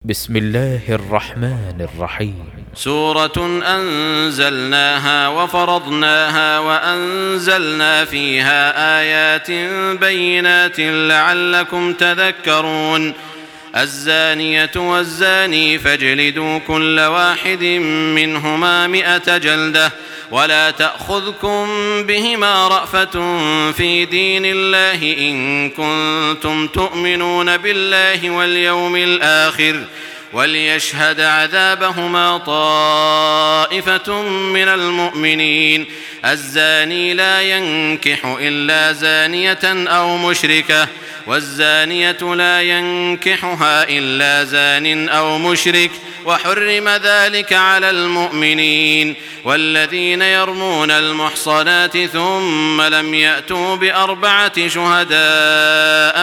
بسم الله الرحمن الرحيم. سورة أنزلناها وفرضناها وأنزلنا فيها آيات بينات لعلكم تذكرون. الزانية والزاني فاجلدوا كل واحد منهما 100 جلدة ولا تأخذكم بهما رأفة في دين الله إن كنتم تؤمنون بالله واليوم الآخر وليشهد عذابهما طائفة من المؤمنين. الزاني لا ينكح إلا زانية أو مشركة والزانية لا ينكحها إلا زان أو مشرك وحرم ذلك على المؤمنين. والذين يرمون المحصنات ثم لم يأتوا ب4 شهداء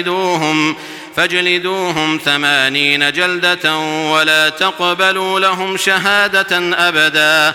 فاجلدوهم 80 جلدة ولا تقبلوا لهم شهادة أبدا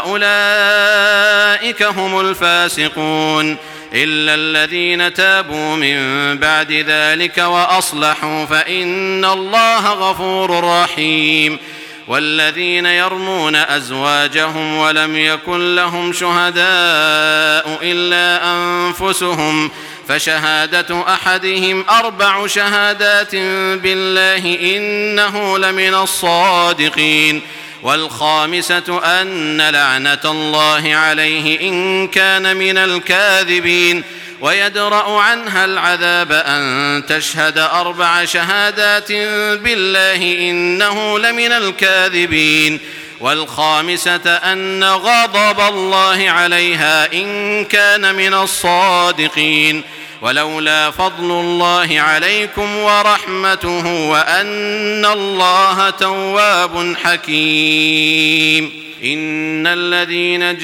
وأولئك هم الفاسقون إلا الذين تابوا من بعد ذلك وأصلحوا فإن الله غفور رحيم. والذين يرمون أزواجهم ولم يكن لهم شهداء إلا أنفسهم فشهادة أحدهم 4 شهادات بالله إنه لمن الصادقين. والخامسة أن لعنة الله عليه إن كان من الكاذبين. ويدرأ عنها العذاب أن تشهد 4 شهادات بالله إنه لمن الكاذبين. والخامسة أن غضب الله عليها إن كان من الصادقين. ولولا فضل الله عليكم ورحمته وأن الله تواب حكيم. إن الذين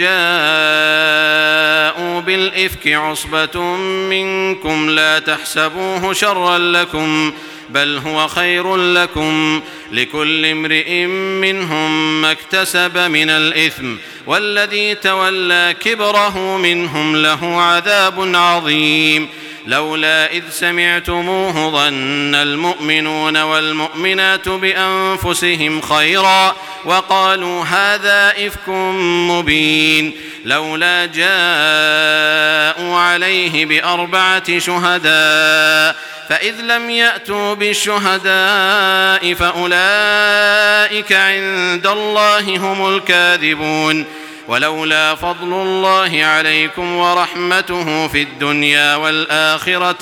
جاءوا بالإفك عصبة منكم لا تحسبوه شرا لكم بل هو خير لكم لكل امرئ منهم ما اكتسب من الإثم والذي تولى كبره منهم له عذاب عظيم. لولا إذ سمعتموه ظن المؤمنون والمؤمنات بأنفسهم خيرا وقالوا هذا إفك مبين. لولا جاءوا عليه ب4 شهداء فإذ لم يأتوا بالشهداء فأولئك عند الله هم الكاذبون. ولولا فضل الله عليكم ورحمته في الدنيا والآخرة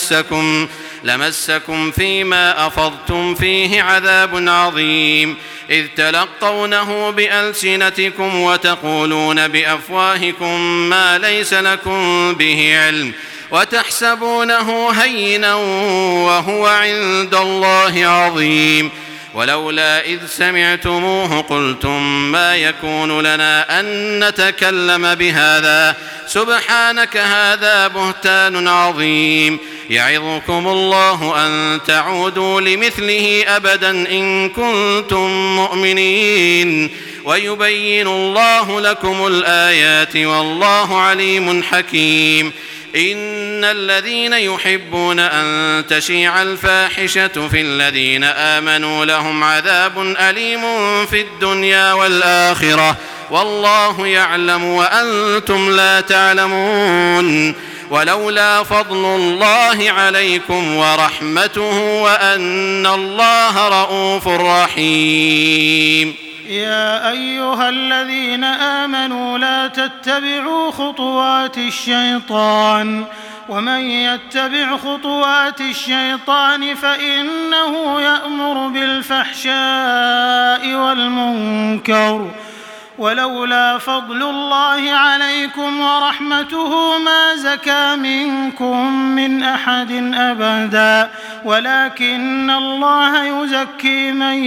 لمسكم فيما أفضتم فيه عذاب عظيم إذ تلقونه بألسنتكم وتقولون بأفواهكم ما ليس لكم به علم وتحسبونه هينا وهو عند الله عظيم. ولولا إذ سمعتموه قلتم ما يكون لنا أن نتكلم بهذا سبحانك هذا بهتان عظيم. يعظكم الله أن تعودوا لمثله أبدا إن كنتم مؤمنين ويبين الله لكم الآيات والله عليم حكيم. إن الذين يحبون أن تشيع الفاحشة في الذين آمنوا لهم عذاب أليم في الدنيا والآخرة والله يعلم وأنتم لا تعلمون. ولولا فضل الله عليكم ورحمته وأن الله رؤوف رحيم. يا أيها الذين آمنوا لا تتبعوا خطوات الشيطان ومن يتبع خطوات الشيطان فإنه يأمر بالفحشاء والمنكر. ولولا فضل الله عليكم ورحمته ما زكى منكم من أحد أبدا ولكن الله يزكي من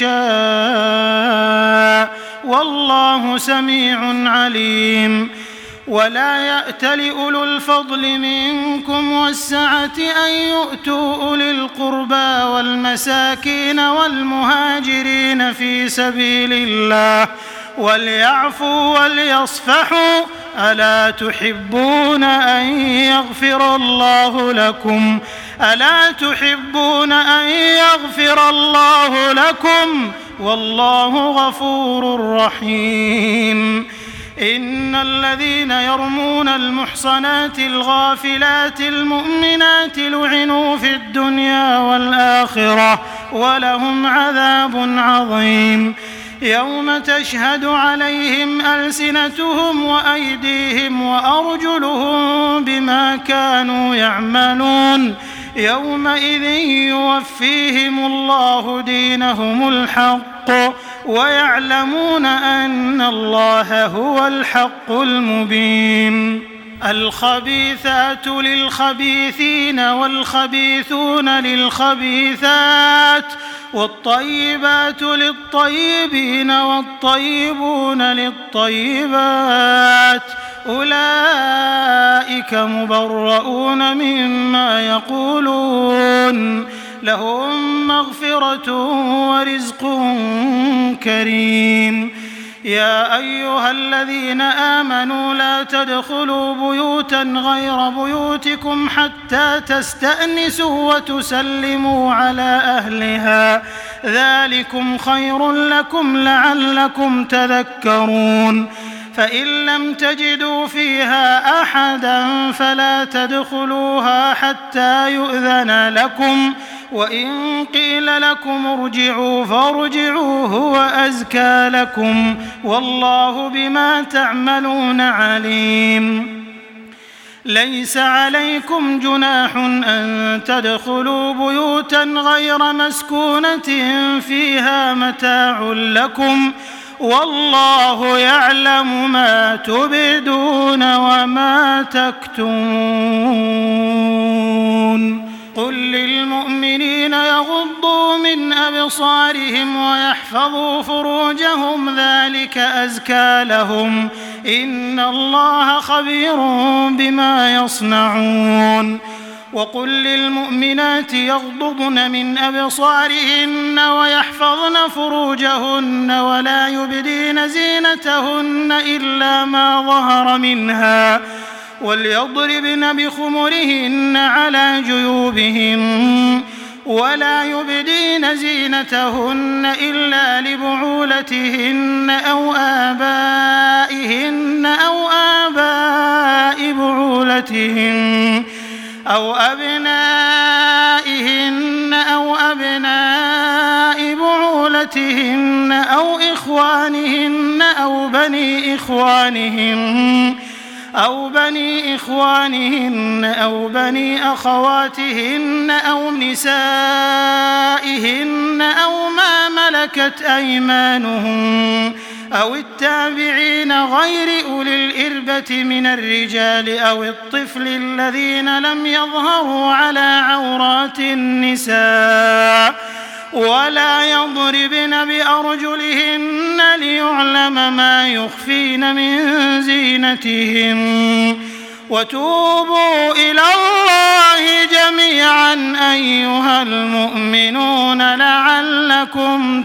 يشاء والله سميع عليم. ولا يأتل أولو الفضل منكم والسعة أن يؤتوا أولي القربى والمساكين والمهاجرين في سبيل الله وليعفوا وليصفحوا ألا تحبون أن يغفر الله لكم والله غفور رحيم إن الذين يرمون المحصنات الغافلات المؤمنات لعنوا في الدنيا والآخرة ولهم عذاب عظيم يوم تشهد عليهم ألسنتهم وأيديهم وأرجلهم بما كانوا يعملون يومئذ يوفيهم الله دينهم الحق ويعلمون أن الله هو الحق المبين الخبيثات للخبيثين والخبيثون للخبيثات والطيبات للطيبين والطيبون للطيبات أولئك مبرؤون مما يقولون لهم مغفرة ورزق كريم يا أيها الذين آمنوا لا تدخلوا بيوتا غير بيوتكم حتى تستأنسوا وتسلموا على أهلها ذلكم خير لكم لعلكم تذكرون فإن لم تجدوا فيها أحدا فلا تدخلوها حتى يؤذن لكم وإن قيل لكم ارجعوا فارجعوا هو أزكى لكم والله بما تعملون عليم ليس عليكم جناح أن تدخلوا بيوتا غير مسكونة فيها متاع لكم والله يعلم ما تبدون وما تكتمون قل للمؤمنين يغضوا من أبصارهم ويحفظوا فروجهم ذلك أزكى لهم إن الله خبير بما يصنعون وقل للمؤمنات يغضضن من أبصارهن ويحفظن فروجهن ولا يبدين زينتهن إلا ما ظهر منها وليضربن بخمرهن على جيوبهن ولا يبدين زينتهن إلا لبعولتهن أو آبائهن أو آباء بعولتهن أو أبنائهن أو أبناء بعولتهن أو إخوانهن أو بني إخوانهن أو بني أخواتهن أو نسائهن أو ما ملكت أيمانهن أو التابعين غير أولي الإربة من الرجال أو الطفل الذين لم يظهروا على عورات النساء ولا يضربن بأرجلهن ليعلم ما يخفين من زينتهم وتوبوا إلى الله جميعا أيها المؤمنون لعلكم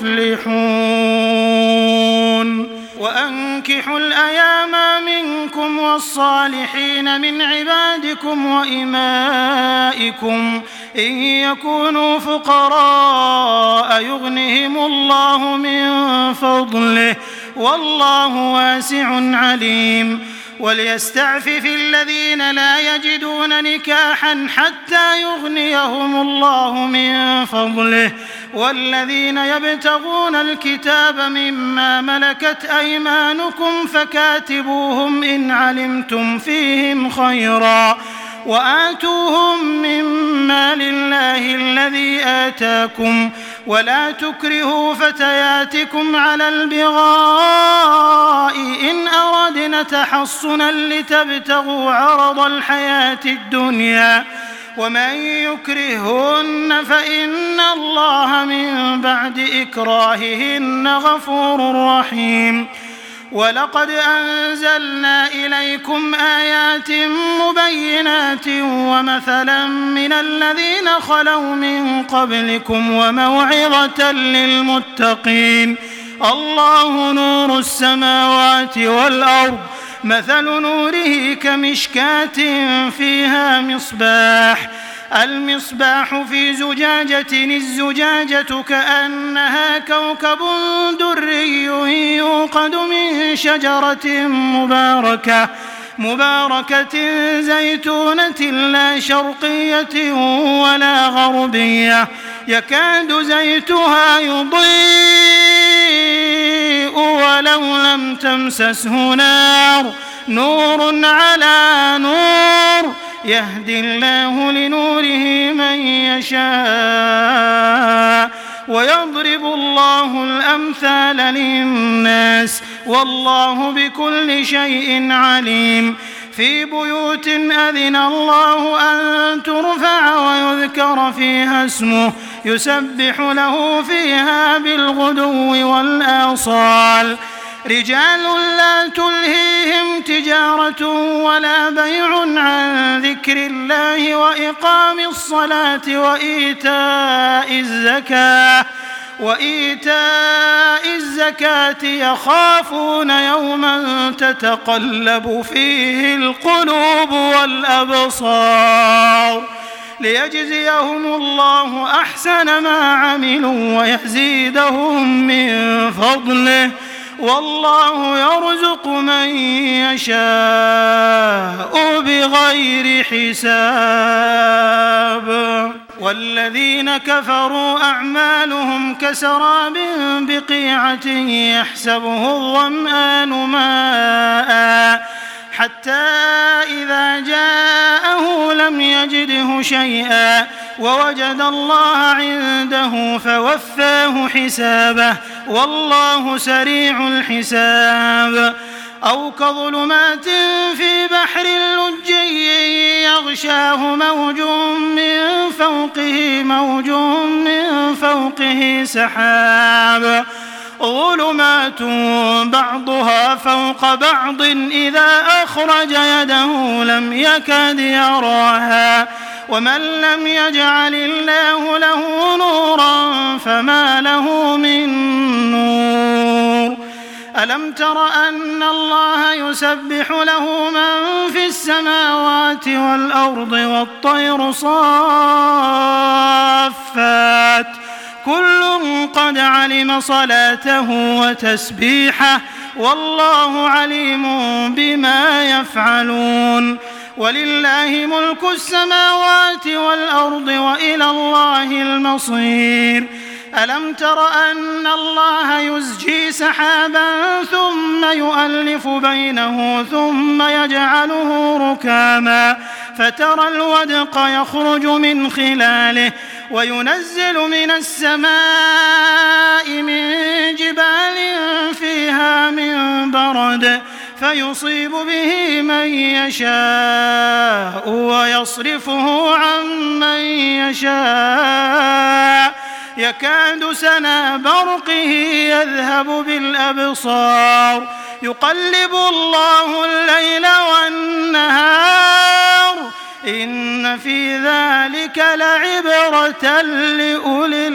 تفلحون وأنكحوا الأيام منكم والصالحين من عبادكم وإمائكم إن يكونوا فقراء يغنهم الله من فضله والله واسع عليم وليستعفف الذين لا يجدون نكاحا حتى يغنيهم الله من فضله والذين يبتغون الكتاب مما ملكت أيمانكم فكاتبوهم إن علمتم فيهم خيرا وآتوهم مما لله الذي آتاكم ولا تكرهوا فتياتكم على البغاء إن أردنا تحصنا لتبتغوا عرض الحياة الدنيا ومن يكرهن فإن الله من بعد إكراههن غفور رحيم ولقد أنزلنا إليكم آيات مبينات ومثلا من الذين خلوا من قبلكم وموعظة للمتقين الله نور السماوات والأرض مثل نوره كمشكاة فيها مصباح المصباح في زجاجة الزجاجة كأنها كوكب دري يوقد من شجرة مباركة زيتونة لا شرقية ولا غربية يكاد زيتها يضيء ولو لم تمسسه نار نور على نور يهدي الله لنوره من يشاء ويضرب الله الأمثال للناس والله بكل شيء عليم في بيوت أذن الله أن ترفع ويذكر فيها اسمه يسبح له فيها بالغدو والآصال رجال لا تلهيهم تجارة ولا بيع عن ذكر الله وإقام الصلاة وإيتاء الزكاة يخافون يوما تتقلب فيه القلوب والأبصار ليجزيهم الله أحسن ما عملوا ويزيدهم من فضله والله يرزق من يشاء بغير حساب والذين كفروا أعمالهم كسراب بقيعة يحسبه الظمآن ماء حتى إذا جاءه لم يجده شيئا ووجد الله عنده فوفاه حسابه والله سريع الحساب أو كظلمات في بحر لجي يغشاه موج من فوقه سحاب ظلمات بعضها فوق بعض إذا أخرج يده لم يكد يراها ومن لم يجعل الله له نورا فما له من نور ألم تر أن الله يسبح له من في السماوات والأرض والطير صافات كل قد علم صلاته وتسبيحه والله عليم بما يفعلون ولله ملك السماوات والأرض وإلى الله المصير ألم تر أن الله يزجي سحابا ثم يؤلف بينه ثم يجعله ركاما فترى الودق يخرج من خلاله وينزل من السماء من جبال فيها من برد فيصيب به من يشاء ويصرفه عن من يشاء يكاد سنا برقه يذهب بالأبصار يقلب الله الليل والنهار إن في ذلك لعبرة لأولي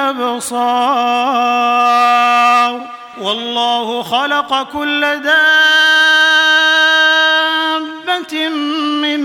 الأبصار والله خلق كل دابة من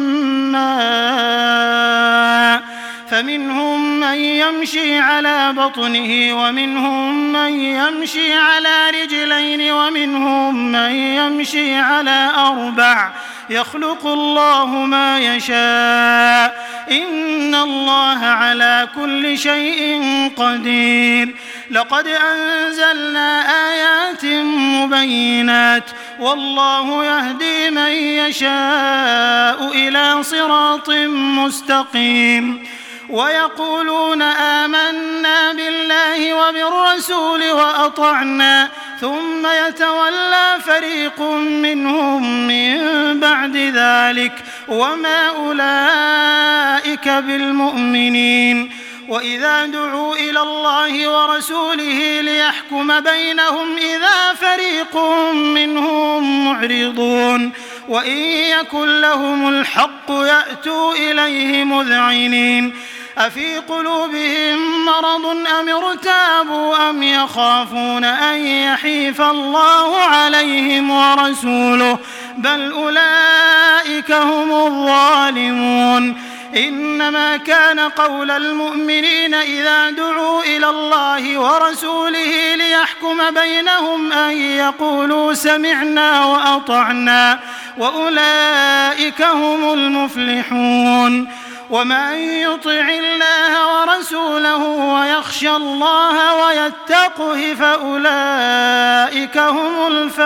ماء فمنهم من يمشي على بطنه ومنهم من يمشي على رجلين ومنهم من يمشي على أربع يخلق الله ما يشاء إن الله على كل شيء قدير لقد أنزلنا آيات مبينات والله يهدي من يشاء إلى صراط مستقيم ويقولون آمنا بالله وبالرسول وأطعنا ثم يتولى فريق منهم من بعد ذلك وما أولئك بالمؤمنين وإذا دعوا إلى الله ورسوله ليحكم بينهم إذا فريق منهم معرضون وإن يكن لهم الحق يأتوا إليه مذعنين أفي قلوبهم مرض أم ارتابوا أم يخافون أن يحيف الله عليهم ورسوله بل أولئك هم الظالمون إنما كان قول المؤمنين إذا دعوا إلى الله ورسوله ليحكم بينهم أن يقولوا سمعنا وأطعنا وأولئك هم المفلحون ومن يطع الله ورسوله ويخشى الله ويتقه فأولئك هم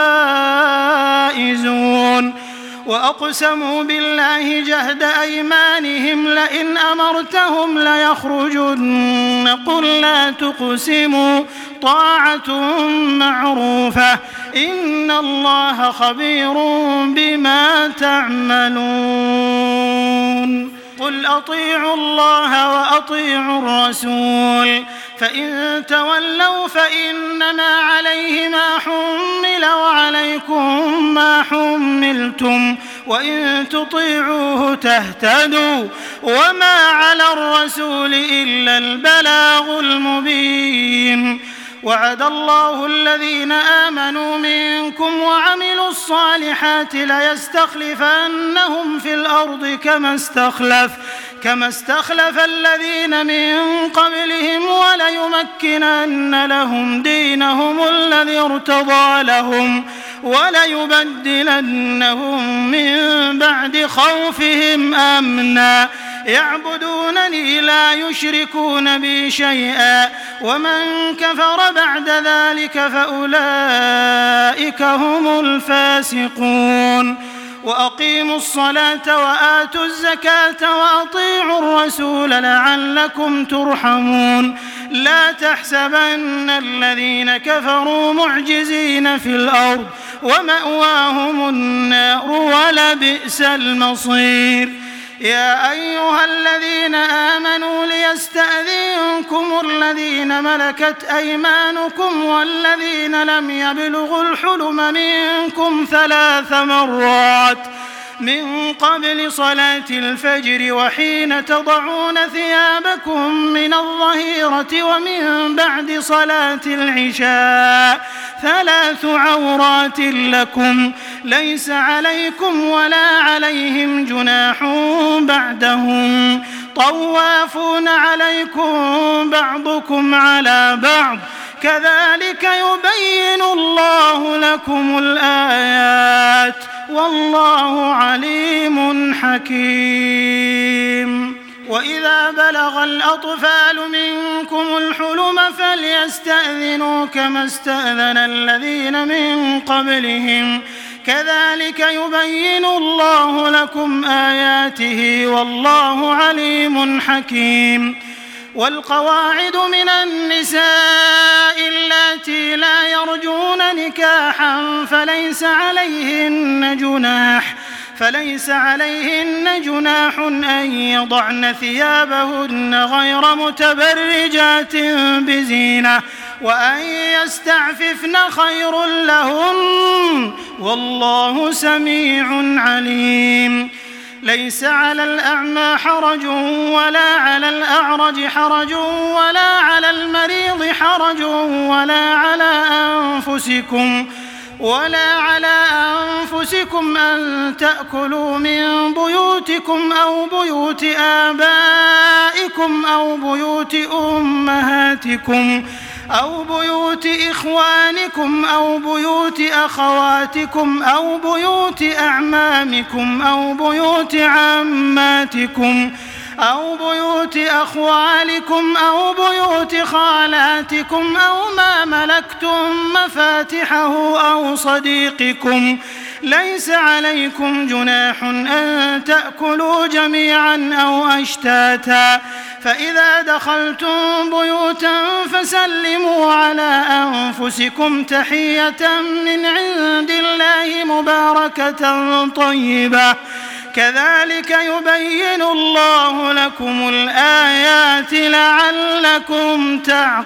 الفائزون وأقسموا بالله جهد أيمانهم لئن أمرتهم ليخرجن قل لا تقسموا طاعة معروفة إن الله خبير بما تعملون قل أطيعوا الله وأطيعوا الرسول فإن تولوا فإنما عليه ما حمل وعليكم ما حملتم وإن تطيعوه تهتدوا وما على الرسول إلا البلاغ المبين وعد الله الذين آمنوا منكم وعملوا الصالحات ليستخلفنهم في الأرض كما استخلف الذين من قبلهم وليمكنن لهم دينهم الذي ارتضى لهم وليبدلنهم من بعد خوفهم أمنا يعبدونني لا يشركون بي شيئا ومن كفر بعد ذلك فأولئك هم الفاسقون وأقيموا الصلاة وآتوا الزكاة وأطيعوا الرسول لعلكم ترحمون لا تحسبن الذين كفروا معجزين في الأرض ومأواهم النار ولبئس المصير يا أيها الذين آمنوا ليستأذنكم الذين ملكت أيمانكم والذين لم يبلغوا الحلم منكم 3 مرات من قبل صلاة الفجر وحين تضعون ثيابكم من الظهيرة ومن بعد صلاة العشاء 3 عورات لكم ليس عليكم ولا عليهم جناح بعدهم طوافون عليكم بعضكم على بعض كذلك يبين الله لكم الآيات والله عليم حكيم وإذا بلغ الأطفال منكم الحلم فليستأذنوا كما استأذن الذين من قبلهم كذلك يبين الله لكم آياته والله عليم حكيم والقواعد من النساء اللاتي لا يرجون نكاحا فليس عليهن جناح أن يضعن ثيابهن غير متبرجات بزينة وأن يستعففن خير لهن والله سميع عليم ليس على الأعمى حرج ولا على الأعرج حرج ولا على المريض حرج ولا على أنفسكم أن تأكلوا من بيوتكم أو بيوت آبائكم أو بيوت أمهاتكم أو بيوت إخوانكم أو بيوت أخواتكم أو بيوت أعمامكم أو بيوت عماتكم أو بيوت أخوالكم أو بيوت خالاتكم أو ما ملكتم مفاتحه أو صديقكم ليس عليكم جناح أن تأكلوا جميعا أو أشتاتا فإذا دخلتم بيوتا فسلموا على أنفسكم تحية من عند الله مباركة طيبة كذلك يبين الله لكم الآيات لعلكم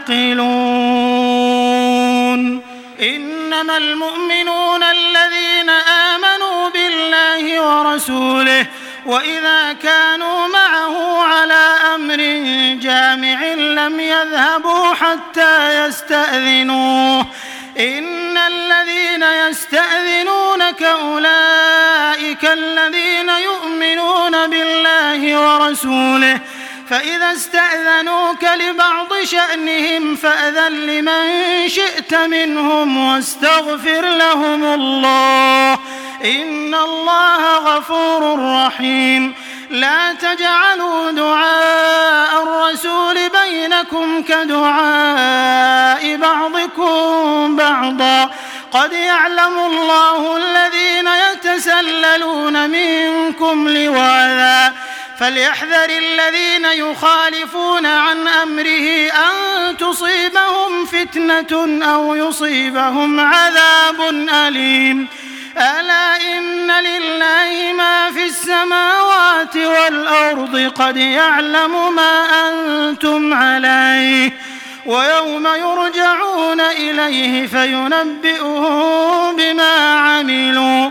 تعقلون إنما المؤمنون الذين آمنوا بالله ورسوله وإذا كانوا معه على أمر جامع لم يذهبوا حتى يستأذنوه إن الذين يستأذنونك أولئك الذين يؤمنون بالله ورسوله فإذا استأذنوك لبعض شأنهم فأذن لمن شئت منهم واستغفر لهم الله إن الله غفور رحيم لا تجعلوا دعاء الرسول بينكم كدعاء بعضكم بعضا قد يعلم الله الذين يتسللون منكم لواذا فليحذر الذين يخالفون عن أمره أن تصيبهم فتنة أو يصيبهم عذاب أليم ألا إن لله ما في السماوات والأرض قد يعلم ما أنتم عليه ويوم يرجعون إليه فينبئهم بما عملوا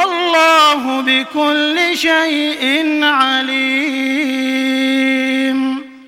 والله بكل شيء عليم.